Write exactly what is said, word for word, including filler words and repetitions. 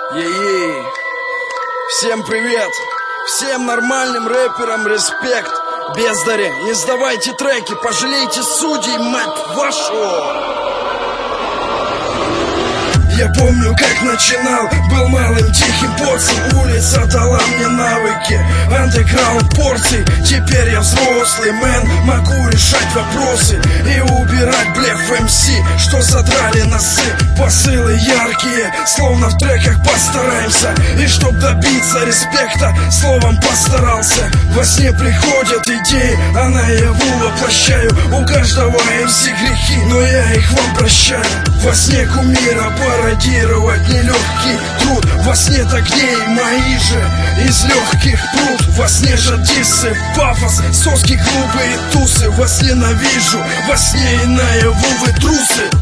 Ей-ей. Всем привет. Всем нормальным рэперам респект. Бездари, не сдавайте треки, пожалейте судей, мать вашу. Я помню, как начинал, был малым тихим порцем. Улица дала мне навыки, андеграунд порций. Теперь я взрослый мэн, могу решать вопросы и убирать блеф эм си, что задрали носы. Посылы яркие, словно в треках постараемся. И чтоб добиться респекта, словом постарался. Во сне приходят идеи, а наяву воплощаю. У каждого эм си грехи, но я их вам прощаю. Во сне кумира пародировать нелегкий труд. Во сне огней мои же из легких пруд. Во сне же диссы, пафос, соски, клубы и тусы. Во сне навижу, во сне и наяву вы трусы.